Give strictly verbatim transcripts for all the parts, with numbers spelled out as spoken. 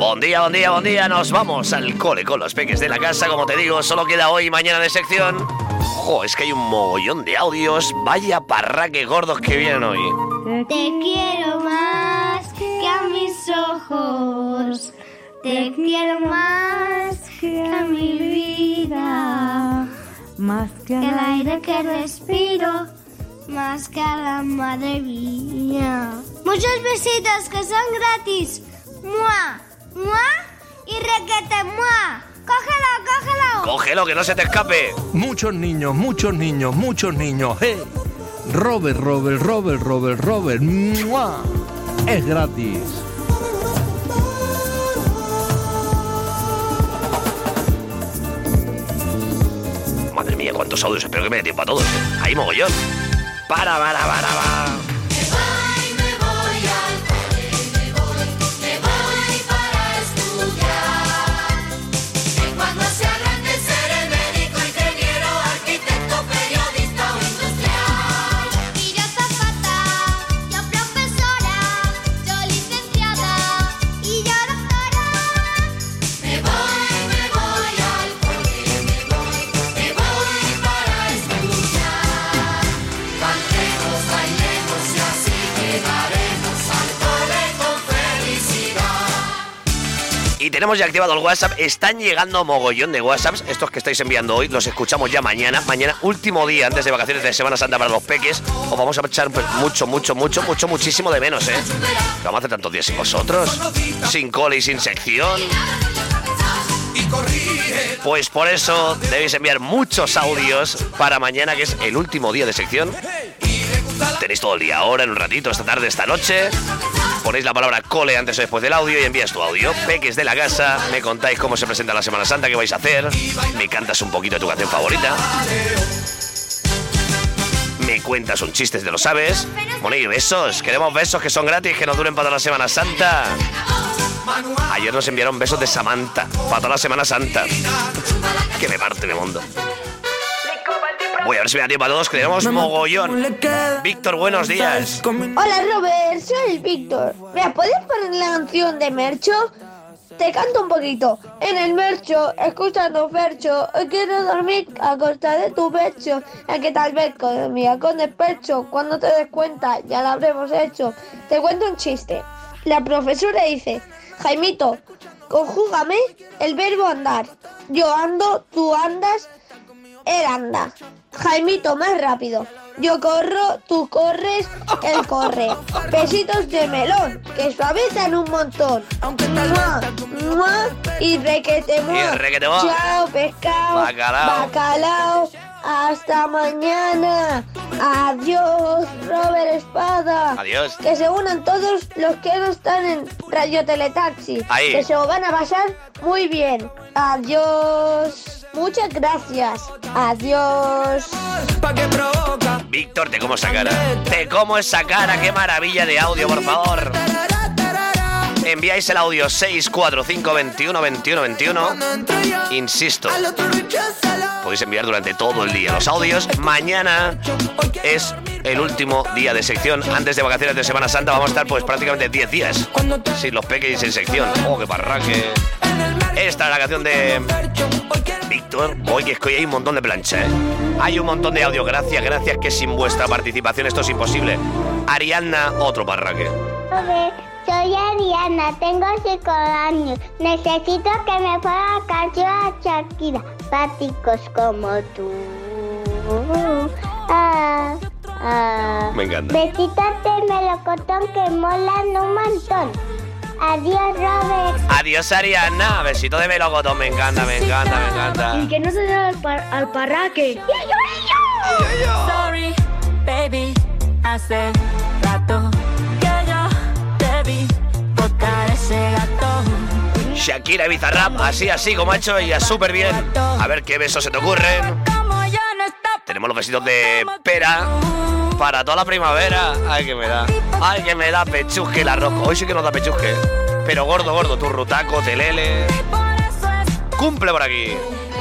Buen día, buen día, buen día. Nos vamos al cole con los peques de la casa. Como te digo, solo queda hoy y mañana de sección. ¡Jo! Es que hay un mogollón de audios. Vaya parraque gordos que vienen hoy. Te quiero más que a mis ojos. Te quiero más que a mi vida. Más que el aire que respiro. Más que a la madre mía. Muchos besitos que son gratis. ¡Mua! ¡Mua! Y requete mua. ¡Cógelo, cógelo! ¡Cógelo, que no se te escape! Muchos niños, muchos niños, muchos niños. ¡Hey! Robert, Robert, Robert, Robert, Robert. ¡Mua! Es gratis. Madre mía, cuántos audios. Espero que me dé tiempo a todos, ¿eh? Ahí mogollón. Para, para, para, para. Y tenemos ya activado el WhatsApp. Están llegando mogollón de WhatsApps. Estos que estáis enviando hoy los escuchamos ya mañana. Mañana, último día antes de vacaciones de Semana Santa para los peques. Os vamos a echar pues, mucho, mucho, mucho, mucho, muchísimo de menos, ¿eh? Vamos a hacer tantos días sin vosotros. Sin cole y sin sección. Pues por eso debéis enviar muchos audios para mañana, que es el último día de sección. Tenéis todo el día ahora, en un ratito, esta tarde, esta noche. Ponéis la palabra cole antes o después del audio y envías tu audio. Peques de la casa, me contáis cómo se presenta la Semana Santa, qué vais a hacer. Me cantas un poquito de tu canción favorita. Me cuentas un chiste, te lo sabes. Bueno, y besos, queremos besos que son gratis, que nos duren para toda la Semana Santa. Ayer nos enviaron besos de Samantha para toda la Semana Santa. Que me parte de mundo. Voy a ver si me da tiempo a todos, que tenemos mogollón. Víctor, buenos días. Hola Robert, soy el Víctor. Mira, ¿puedes poner la canción de Mercho? Te canto un poquito. En el Mercho, escuchando Fercho, hoy quiero dormir a costa de tu pecho. Es que tal vez con mía con despecho, cuando te des cuenta ya lo habremos hecho. Te cuento un chiste. La profesora dice: Jaimito, conjúgame el verbo andar. Yo ando, tú andas, él anda. Jaimito, más rápido. Yo corro, tú corres, él corre. Besitos de melón, que suavizan un montón. ¡Mua! ¡Mua! Y requete mua. Y requete mua. Chao, pescado. Bacalao. Bacalao. Hasta mañana. Adiós, Robert Espada. Adiós. Que se unan todos los que no están en Radio Teletaxi. Ahí. Que se lo van a pasar muy bien. Adiós. Muchas gracias. Adiós. Víctor, te como esa cara. Te como esa cara, qué maravilla de audio, por favor. Enviáis el audio seis cuatro cinco veintiuno veintiuno veintiuno. Insisto, podéis enviar durante todo el día los audios. Mañana es el último día de sección. Antes de vacaciones de Semana Santa vamos a estar pues prácticamente diez días sin los peques y sin sección. Oh, qué parraque. Esta es la canción de Víctor. Hoy que es que hoy hay un montón de plancha, ¿eh? Hay un montón de audio. Gracias, gracias, que sin vuestra participación esto es imposible. Ariadna, otro parraque. Soy Ariana, tengo cinco años. Necesito que me ponga canción a Shakira. Páticos como tú. Ah, ah. Me encanta. Besitos de melocotón que molan un montón. Adiós, Robert. Adiós, Ariadna. Besito de melocotón. Me encanta, me encanta, me encanta. Y que no se dé al, par al parraque. Sorry, baby, hace rato que yo te vi tocar ese gato. Shakira y Bizarrap, así, así como ha hecho ella, súper bien. A ver qué besos se te ocurren. Tenemos los besitos de pera para toda la primavera. Ay, que me da. Ay, que me da pechusque el arroz. Hoy sí que nos da pechusque. Pero gordo, gordo, tu rutaco, telele. Cumple por aquí.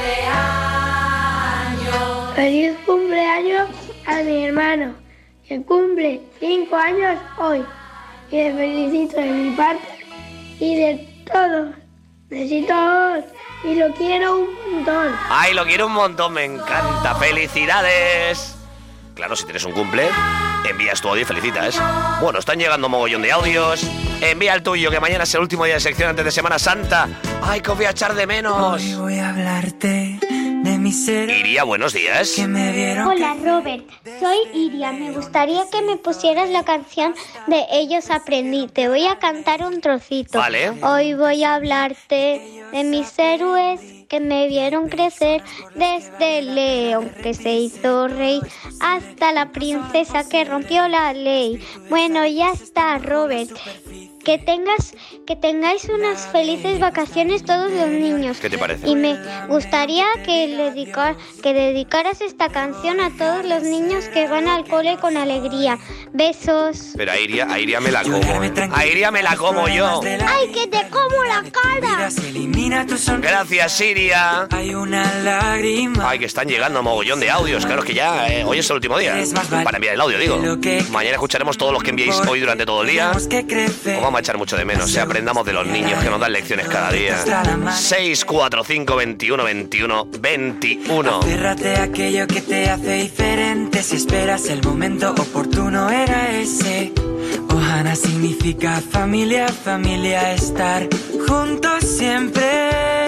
Feliz cumpleaños a mi hermano, que cumple cinco años hoy. Y le felicito de mi parte y de todos. Besitos. Y lo quiero un montón. Ay, lo quiero un montón, me encanta. ¡Felicidades! Claro, si tienes un cumple, envías tu audio y felicitas. Bueno, están llegando mogollón de audios. Envía el tuyo, que mañana es el último día de sección antes de Semana Santa. ¡Ay, que os voy a echar de menos! Hoy voy a hablarte de mis héroes. Iria, buenos días. Que me vieron. Hola Robert, soy Iria. Me gustaría que me pusieras la canción de Ellos Aprendí. Te voy a cantar un trocito. Vale. Hoy voy a hablarte de mis héroes que me vieron crecer, desde el león que se hizo rey hasta la princesa que rompió la ley. Bueno, ya está, Robert. Que tengas, que tengáis unas felices vacaciones todos los niños. ¿Qué te parece? Y me gustaría que, dedicar, que dedicaras esta canción a todos los niños que van al cole con alegría. Besos. Pero a Iria, a Iria me la como. ¿eh? A Iria me la como yo. ¡Ay, que te como la cara! Gracias, Iria. Hay una lágrima. Ay, que están llegando mogollón de audios. Claro, es que ya eh, hoy es el último día para enviar el audio, digo. Mañana escucharemos todos los que enviéis hoy durante todo el día. Os vamos a echar mucho de menos. Si aprendamos de los niños que nos dan lecciones cada día. seis cuatro cinco veintiuno veintiuno veintiuno. Aférrate a aquello que te hace diferente. Si esperas el momento oportuno, era ese. Ohana significa familia, familia, estar juntos siempre.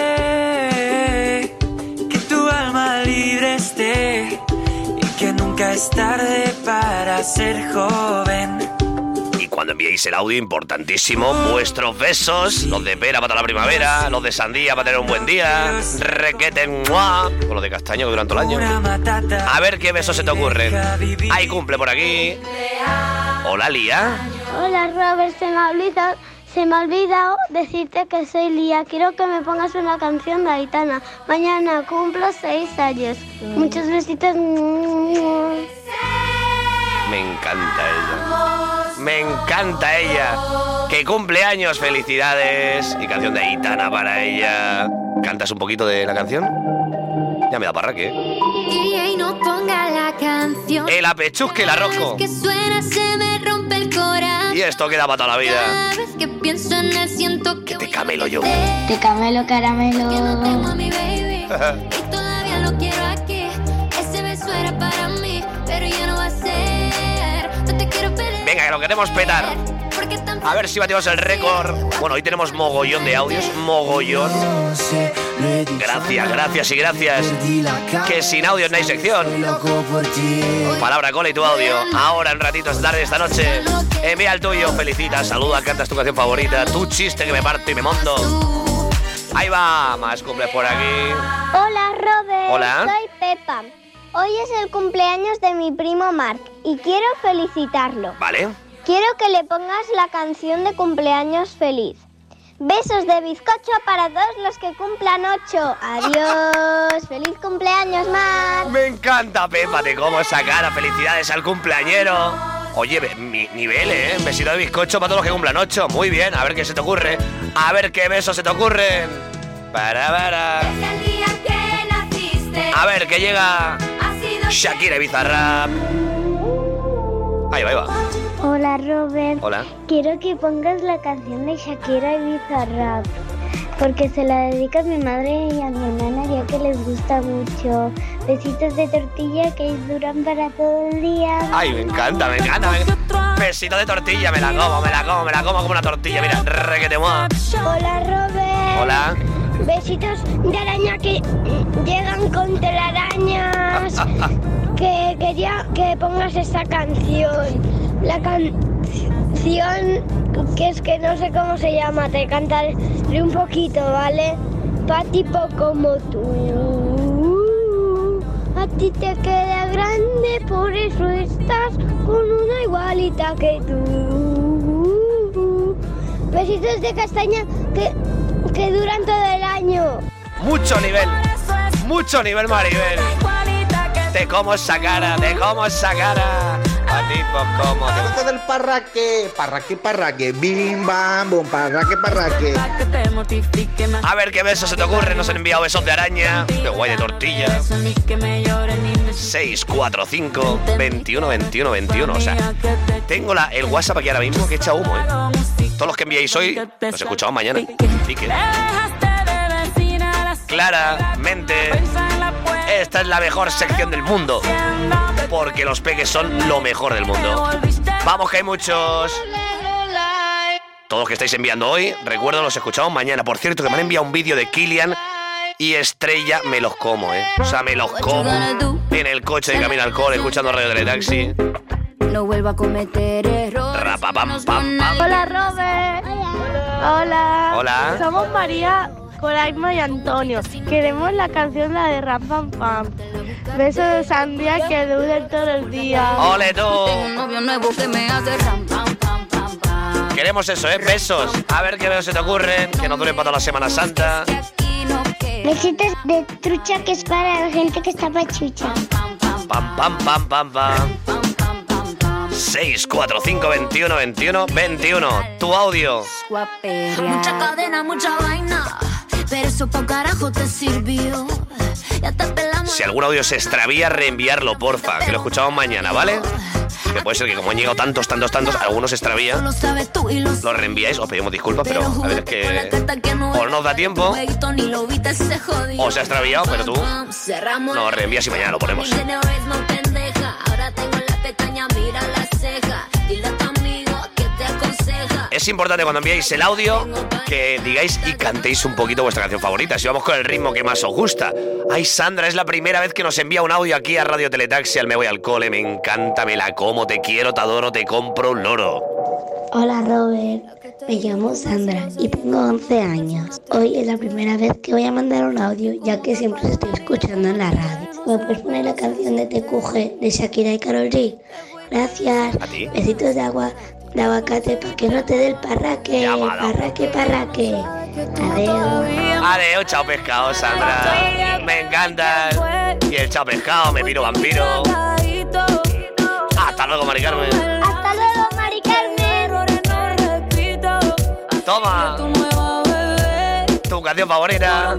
Que tu alma libre esté y que nunca es tarde para ser joven. Y cuando enviéis el audio, importantísimo, vuestros besos, los de pera para toda la primavera, los de sandía para tener un buen día, requete, ¡mua!, con los de castaño que duran todo el año. A ver qué besos se te ocurren. Hay cumple por aquí. Hola, Lía. Hola Robert, se me ha olvidado, se me ha olvidado decirte que soy Lía. Quiero que me pongas una canción de Aitana. Mañana cumplo seis años. Muchos besitos. Me encanta ella. Me encanta ella. Que cumpleaños, felicidades. Y canción de Aitana para ella. ¿Cantas un poquito de la canción? Ya me da parraque. Y no ponga la canción. El apechusque, el arrojo. Que suena se me rompe el corazón. Y esto queda para toda la vida. Cada vez que pienso en él siento que, que te camelo yo. Te camelo, caramelo. Que no tengo a mi baby y todavía lo quiero aquí. Ese beso era para mí, pero ya no va a ser. No te quiero perder. Venga, que lo queremos petar. A ver si batimos el récord. Bueno, hoy tenemos mogollón de audios. Mogollón. Gracias, gracias y gracias. Que sin audio no hay sección. Palabra cola y tu audio. Ahora en ratito, esta tarde, esta noche. Envía el tuyo, felicita, saluda, cantas tu canción favorita. Tu chiste que me parto y me monto. Ahí va, más cumples por aquí. Hola Robert. Hola. Soy Pepa. Hoy es el cumpleaños de mi primo Mark y quiero felicitarlo. Vale. Quiero que le pongas la canción de cumpleaños feliz. Besos de bizcocho para todos los que cumplan ocho. Adiós. ¡Feliz cumpleaños, Marc! Me encanta, Pepa, te como esa cara. Felicidades al cumpleañero. Oye, mi nivel, ¿eh? Besito de bizcocho para todos los que cumplan ocho. Muy bien, a ver qué se te ocurre. A ver qué besos se te ocurren. Para, para. Desde el día que naciste. A ver, que llega Shakira y Bizarrap. Ahí va, ahí va. Hola Robert. Hola. Quiero que pongas la canción de Shakira y Bizarrap, porque se la dedica a mi madre y a mi hermana, ya que les gusta mucho. Besitos de tortilla que duran para todo el día. Ay, me encanta, me encanta, me encanta. Besito de tortilla, me la como, me la como, me la como como una tortilla. Mira, requete moa. Hola Robert. Hola. Besitos de araña que llegan con telarañas. Que quería que pongas esta canción. La canción que es que no sé cómo se llama, te cantaré un poquito, ¿vale? Pa' tipo como tú, a ti te queda grande, por eso estás con una igualita que tú. Besitos de castaña que, que duran todo el año. Mucho nivel, mucho nivel, Maribel. Te como esa cara, te como esa cara. A tipo como. ¿Qué gusta del parraque? Parraque, parraque. Bim, bam, bum, parraque, parraque. A ver qué besos se te ocurren. Nos han enviado besos de araña. Qué guay de tortilla. seis cuatro cinco veintiuno veintiuno veintiuno. O sea, tengo la, el WhatsApp aquí ahora mismo que echa humo, ¿eh? Todos los que enviáis hoy, nos escuchamos mañana. Pique. Claramente, esta es la mejor sección del mundo, porque los peques son lo mejor del mundo. Vamos, que hay muchos. Todos los que estáis enviando hoy, recuerdo, los escuchamos mañana. Por cierto, que me han enviado un vídeo de Kilian y Estrella, me los como, ¿eh? O sea, me los como en el coche de camino al cole, escuchando Radio Teletaxi. No vuelva a cometer errores. Rapapam, pam, pam. Hola, Robert. Hola. Hola. Somos María, Coraima y Antonio. Queremos la canción, la de Ram Pam Pam. Besos de sandía que duren todo el día. ¡Ole tú! Tengo un novio nuevo que me hace ram pam pam pam pam. Queremos eso, ¿eh? Besos. A ver qué besos se te ocurren, que nos duren para toda la Semana Santa. Besitos de trucha que es para la gente que está pachucha. Pam, pam, pam, pam, pam. seis cuatro cinco veintiuno veintiuno veintiuno. Tu audio. Mucha cadena, mucha vaina, pero eso pa' carajo te sirvió. Ya te pelamos. Si algún audio se extravía, reenviarlo, porfa, que lo escuchamos mañana, ¿vale? Que puede ser que como han llegado tantos, tantos, tantos, algunos se extravía. Lo reenviáis, os pedimos disculpas, pero a ver, es que o no nos da tiempo, o se ha extraviado, pero tú nos reenvías y mañana lo ponemos. Es importante cuando enviáis el audio que digáis y cantéis un poquito vuestra canción favorita. Si vamos con el ritmo que más os gusta. Ay, Sandra, es la primera vez que nos envía un audio aquí a Radio Teletaxi, al Me Voy al Cole. Me encanta, me la como, te quiero, te adoro, te compro un loro. Hola, Robert. Me llamo Sandra y tengo once años. Hoy es la primera vez que voy a mandar un audio, ya que siempre os estoy escuchando en la radio. ¿Me puedes poner la canción de T Q G de Shakira y Karol G? Gracias. ¿A ti? Besitos de agua de aguacate para que no te dé el parraque. Llamada. Parraque, parraque. Adiós. Adiós, chao pescado, Sandra. Me encanta. Y el chao pescado, me miro vampiro. Hasta luego, Mari Carmen. Hasta luego, Mari Carmen. Toma. Tu canción favorita.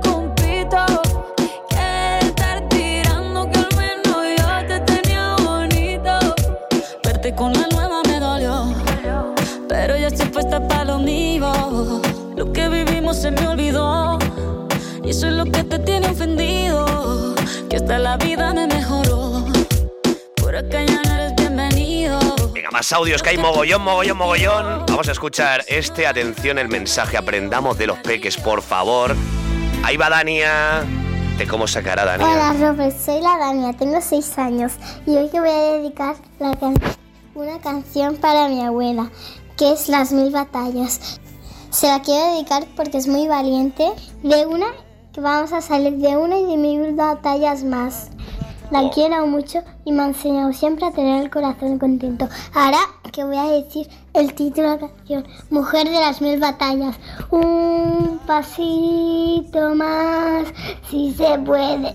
Con la nueva me dolió, pero ya estoy puesta para lo mío. Lo que vivimos se me olvidó, y eso es lo que te tiene ofendido, que hasta la vida me mejoró. Por acá ya no eres bienvenido. Venga, más audios, que hay mogollón, mogollón, mogollón. Vamos a escuchar este. Atención, el mensaje. Aprendamos de los peques, por favor. Ahí va Dania. ¿De cómo sacará Dania? Hola, Robert, soy la Dania, tengo seis años y hoy te voy a dedicar la canción. Una canción para mi abuela, que es Las Mil Batallas. Se la quiero dedicar porque es muy valiente. De una, que vamos a salir de una y de mil batallas más. La Oh. quiero mucho y me ha enseñado siempre a tener el corazón contento. Ahora que voy a decir el título de la canción, Mujer de las Mil Batallas. Un pasito más, si se puede.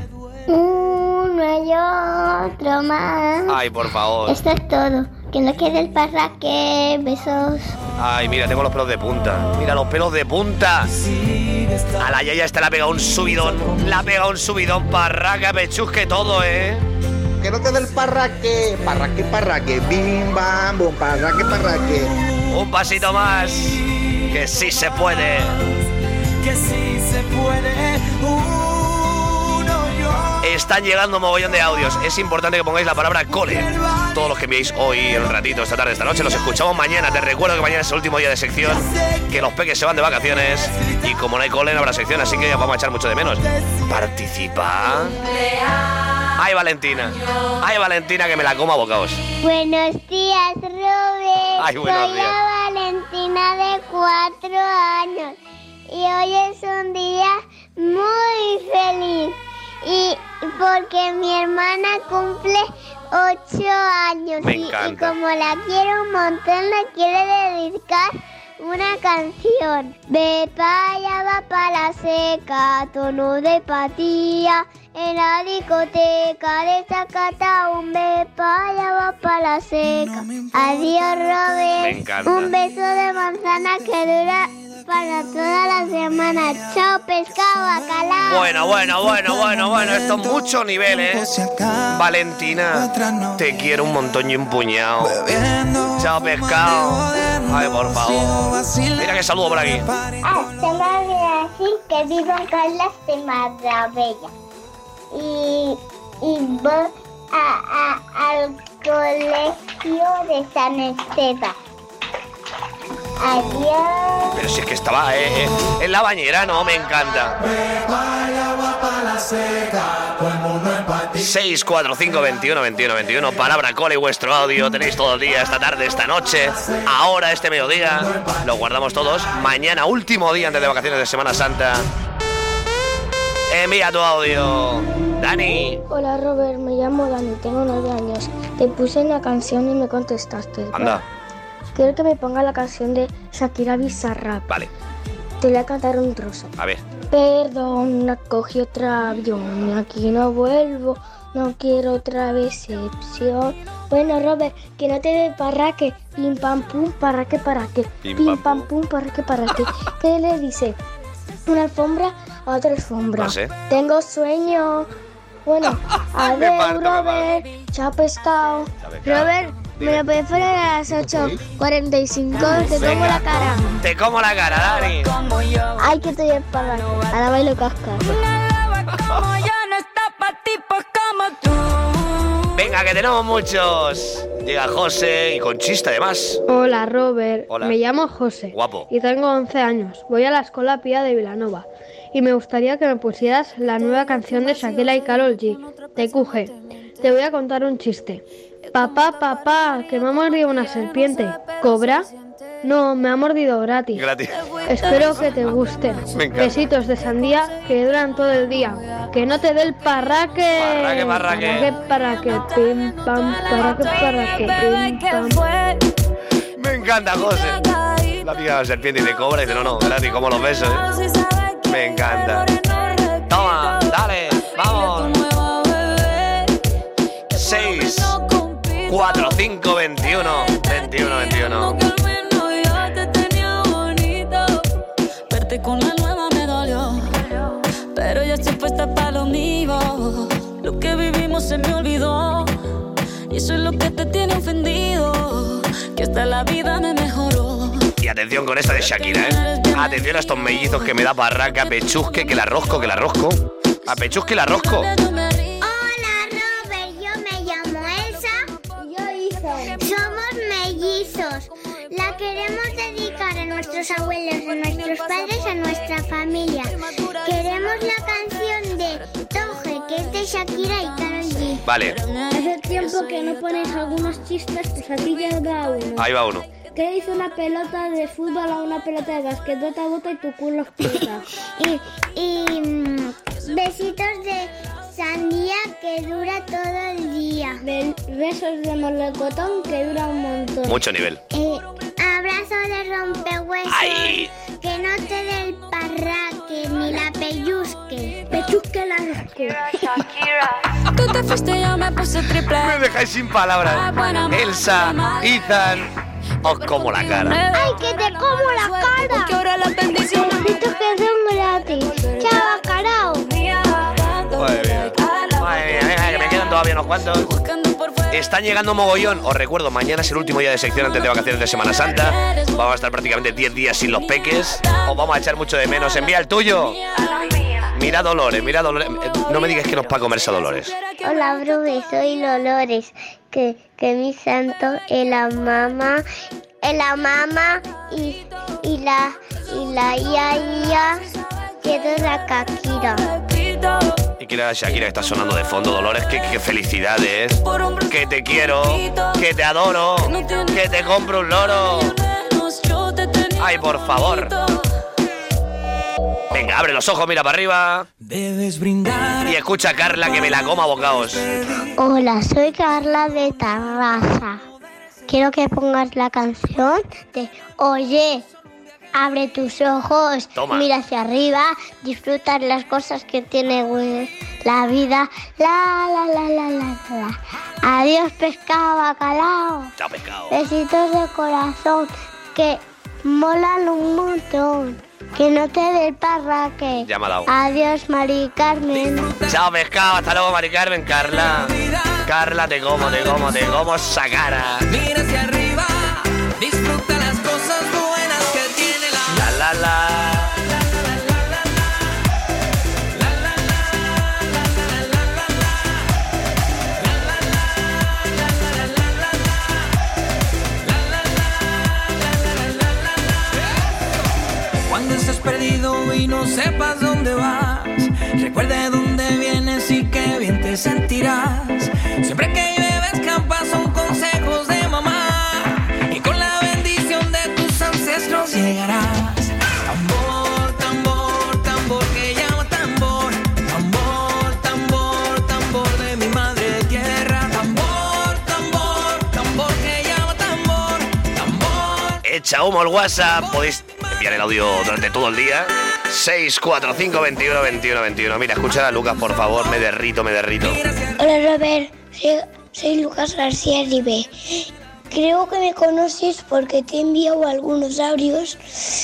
Uno y otro más. Ay, por favor. Esto es todo. Que no quede el parraque. Besos. Ay, mira, tengo los pelos de punta. Mira los pelos de punta. A la yaya esta le ha pegado un subidón. Le ha pegado un subidón, parraca, pechusque, todo, ¿eh? Que no te dé el parraque. Parraque, parraque. Bim, bam, bum, parraque, parraque. Un pasito más. Que sí se puede. Que sí se puede. Uno yo. Están llegando un mogollón de audios. Es importante que pongáis la palabra cole. Todos los que enviéis hoy, en un ratito, esta tarde, esta noche, los escuchamos mañana. Te recuerdo que mañana es el último día de sección, que los peques se van de vacaciones y como no hay cole no habrá sección, así que vamos a echar mucho de menos. Participa. Ay, Valentina. Ay, Valentina, que me la como a bocaos. Buenos días, Robert. Ay, buenos Soy días. la Valentina de cuatro años y hoy es un día muy feliz y porque mi hermana cumple ocho años Me y, y encanta. como la quiero un montón le quiero dedicar una canción. Ve pa' allá, va pa' la seca, tono de patilla. En la discoteca de Zacataún, ve pa' allá, va pa' la seca. Adiós, Robert. Me encanta. Un beso de manzana que dura para toda la semana. Chao, pescado, bacalao. Bueno, bueno, bueno, bueno, bueno, esto es mucho nivel, ¿eh? Valentina, te quiero un montón y un puñado. Chao, pescado. Ay, por favor. Mira que saludo por aquí. Ah, se me olvidó decir que vivo en Carlas de Marbella. Y, y voy a, a, al colegio de San Esteban. Adiós. Pero si es que estaba eh, eh, en la bañera, ¿no? Me encanta. seis cuatro cinco veintiuno veintiuno veintiuno. Palabra cola y vuestro audio. Tenéis todo el día, esta tarde, esta noche, ahora, este mediodía. Lo guardamos todos. Mañana, último día antes de vacaciones de Semana Santa. Envía tu audio. Dani. Hola Robert, me llamo Dani, tengo nueve años. Te puse una canción y me contestaste. Anda. Quiero que me ponga la canción de Shakira Bizarrap. Vale. Te voy a cantar un trozo. A ver. Perdona, cogí otro avión y aquí no vuelvo. No quiero otra decepción. Bueno, Robert, que no te dé parraque. Pim pam pum, parraque, parraque. Pim, Pim pam, pam pum, parraque, parraque. ¿Qué le dice? Una alfombra a otra alfombra. No sé. Tengo sueño. Bueno, Me adiós, parto, me Robert. Chao, pescado. Chao, pescado. Robert, me lo puedes poner a las ocho cuarenta y cinco. Te como la cara. Te como la cara, Dani. Ay, que estoy en parraque. Ahora bailo casca. Venga, que tenemos muchos. Llega José y con chiste además. Hola Robert, Hola. me llamo José. Guapo. Y tengo once años. Voy a la Escuela Pía de Vilanova. Y me gustaría que me pusieras la nueva canción de Shakira y Karol G, T Q G. Te voy a contar un chiste. Papá, papá, que me ha mordido una serpiente. ¿Cobra? No, me ha mordido gratis. Gratis. Espero que te guste. Me encanta. Besitos de sandía que duran todo el día. Que no te dé el parraque. Parraque, parraque. Parraque, parraque. Pim, pam, parraque, parraque. Pim, pam. Me encanta, José. La pica de la serpiente y te cobra y dice, no, no, gratis, como los besos, ¿eh? Me encanta. Toma, dale, vamos. seis, cuatro, cinco, veintiuno, veintiuno, veintiuno. Verte con la nueva me dolió, pero ya estoy puesta para lo mío. Lo que vivimos se me olvidó, y eso es lo que te tiene ofendido, que hasta la vida me mejoró. Y atención con esta de Shakira, ¿eh? Atención a estos mellizos que me da barraca, pechusque, que la rosco, que la rosco. A pechusque la rosco. Hola Robert, yo me llamo Elsa. Y yo Ethan. Somos mellizos. La queremos dedicar a nuestros abuelos, a nuestros padres, a nuestra familia. Queremos la canción de Toge, que es de Shakira y Karol G. Vale, Hace tiempo que no pones algunos chistes, pues aquí ya da uno. ahí va uno. ¿Qué dice una pelota de fútbol a una pelota de básquet? Bota, bota y tu culo explota. Y, y mm, besitos de sandía que dura todo el día. Be- besos de molocotón que dura un montón. Mucho nivel. Eh, abrazo de rompehuesos. ¡Ay! Que no te dé el parraque ni la pelluzque. Pechusque la rosque. Tú te fuiste, yo me puse triple. Me dejáis sin palabras. Elsa, Ethan, os como la cara. ¡Ay, que te como la cara! Porque ahora las bendiciones Besitos que son gratis. ¡Chao, bacalao! Madre mía. Madre mía, venga, que me quedan todavía unos cuantos. Están llegando mogollón. Os recuerdo, mañana es el último día de sección antes de vacaciones de Semana Santa. Vamos a estar prácticamente diez días sin los peques. Os vamos a echar mucho de menos. Envía el tuyo. Mira Dolores, mira Dolores. Eh, No me digas que no es para comerse a Dolores. Hola, Brube, soy Dolores. Que, que mi santo es la mamá, es la mamá y, y la y la yaya que la Shakira. Y que la Shakira que está sonando de fondo, Dolores, qué, qué felicidades. Que te quiero, que te adoro, que te compro un loro. Ay, por favor. Venga, abre los ojos, mira para arriba. Y escucha a Carla que me la coma a bocaos. Hola, soy Carla de Tarrasa. Quiero que pongas la canción de Oye, abre tus ojos, Toma. mira hacia arriba, disfrutar las cosas que tiene güey, la vida. La, la, la, la, la, la. Adiós, pescado, bacalao. Chao, pescado. Besitos de corazón, que Molan un montón. Que no te dé el parraque. Ya me ha dado. Adiós, Mari Carmen. Chao, pescado. Hasta luego, Mari Carmen. Carla. Carla, te como, te como, te como esa cara. Mira hacia arriba, disfruta las cosas buenas que tiene la La, la, la. Cuando estés perdido y no sepas dónde vas, recuerda de dónde vienes y qué bien te sentirás. Siempre que llueve escampa son consejos de mamá, y con la bendición de tus ancestros llegarás. Tambor, tambor, tambor que llama tambor. Tambor, tambor, tambor de mi madre tierra. Tambor, tambor, tambor que llama tambor. Tambor. Echa humo al WhatsApp. Podéis enviar el audio durante todo el día. seis cuatro cinco, veintiuno, veintiuno, veintiuno. Mira, escucha a Lucas, por favor. Me derrito, me derrito. Hola, Robert. Soy, soy Lucas García Ribe. Creo que me conoces porque te he enviado algunos audios.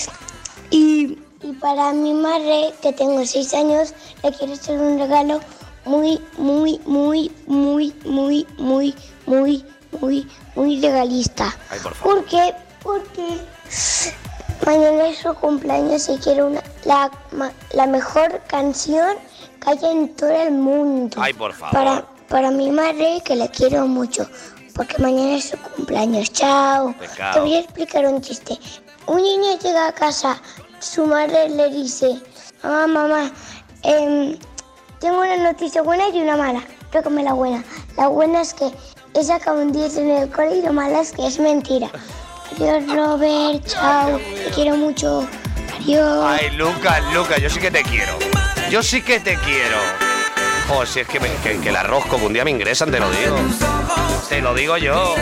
Y, y para mi madre, que tengo seis años, le quiero hacer un regalo muy, muy, muy, muy, muy, muy, muy, muy, muy regalista. Ay, por favor. ¿Por qué? Porque mañana es su cumpleaños y quiero una, la, la mejor canción que haya en todo el mundo. Ay, por favor. Para, para mi madre, que la quiero mucho, porque mañana es su cumpleaños. Chao. Pecado. Te voy a explicar un chiste. Un niño llega a casa, su madre le dice: mamá, mamá, eh, tengo una noticia buena y una mala. Tócame la buena. La buena es que he sacado un diez en el cole y la mala es que es mentira. Adiós, Robert, chao, te quiero mucho, adiós. Ay, Lucas, Lucas, yo sí que te quiero. Yo sí que te quiero. Oh, si es que, me, que, que el arroz como un día me ingresan, te lo digo. Te lo digo yo.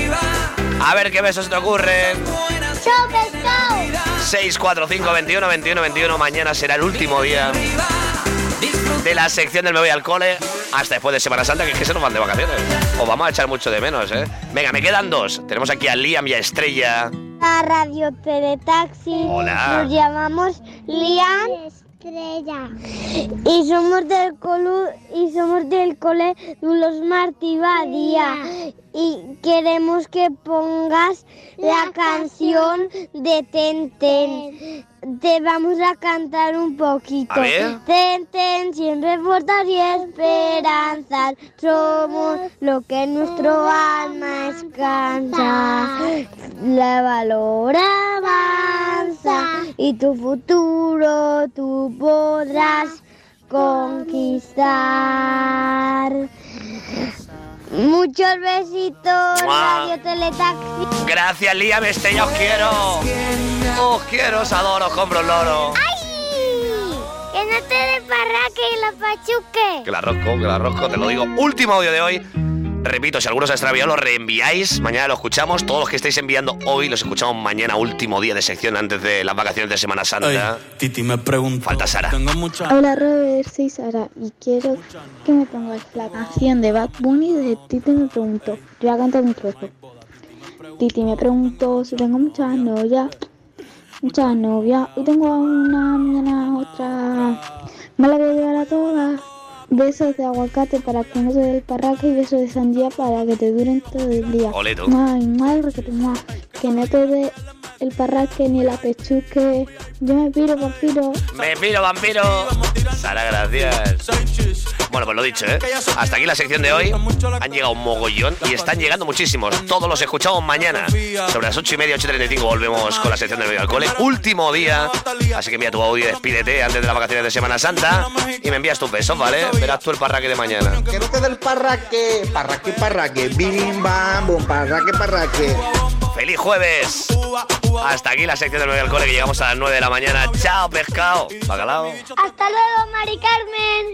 A ver qué besos te ocurren. ¡Chao, pescado! seis cuatro cinco, veintiuno, veintiuno, veintiuno. Mañana será el último día de la sección del Me Voy al Cole. Hasta después de Semana Santa, que es que se nos van de vacaciones. Os vamos a echar mucho de menos, ¿eh? Venga, me quedan dos. Tenemos aquí a Liam y a Estrella. A Radio Teletaxi. Hola. Nos llamamos Liam Estrella. Y somos del colu y somos del cole Dulos Martí Badía. Y queremos que pongas la canción de Ten Ten. Te vamos a cantar un poquito. A ver. Ten, ten, siempre fuerzas y esperanzas. Somos lo que nuestro alma descansa. La valor avanza y tu futuro tú podrás conquistar. Muchos besitos, ¡Mua! Radio Teletaxi. Gracias, Liam, Estrella, os quiero. Os quiero, os adoro, os compro un loro. ¡Ay! Que no te dé parraque y la pachuque. Que la rosco, que la rosco, te lo digo. Último audio de hoy. Repito, si alguno se ha extraviado, lo reenviáis. Mañana lo escuchamos. Todos los que estáis enviando hoy, los escuchamos mañana, último día de sección antes de las vacaciones de Semana Santa. Ay, Titi me pregunta. Falta Sara. Hola, Robert, soy Sara y quiero que me pongas la canción de Bad Bunny de Titi me preguntó. Yo voy a cantar un trozo. Titi me preguntó si tengo muchas novias. Muchas novias. Hoy tengo una, mañana otra. Me la voy a llevar a todas. Besos de aguacate para que no se dé el parraque y besos de sandía para que te duren todo el día. Ole tú. Ay, madre que te muevas. Que no te dé el parraque ni la pechuque. Yo me piro, vampiro. Me piro, vampiro. Sara, gracias. Bueno, pues lo dicho, ¿eh? Hasta aquí la sección de hoy. Han llegado un mogollón y están llegando muchísimos. Todos los escuchamos mañana. Sobre las ocho y media, ocho y treinta y cinco volvemos con la sección del Me Voy al Cole. Último día. Así que envía tu audio y despídete antes de las vacaciones de Semana Santa. Y me envías tus besos, ¿vale? Verás tú el parraque de mañana. Que no te dé el parraque. Parraque, parraque. Bim, bam, bum. Parraque, parraque. ¡Feliz jueves! Hasta aquí la sección del Me Voy al Cole, que llegamos a las nueve de la mañana. ¡Chao, pescado! Bacalao. Hasta luego, Mari Carmen.